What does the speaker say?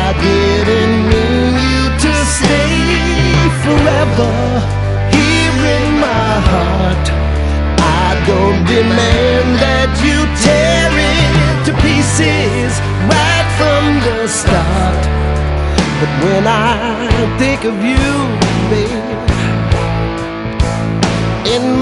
didn't mean you to stay forever here in my heart. I don't demand that you tear it to pieces right from the start. But when I think of you, babe, in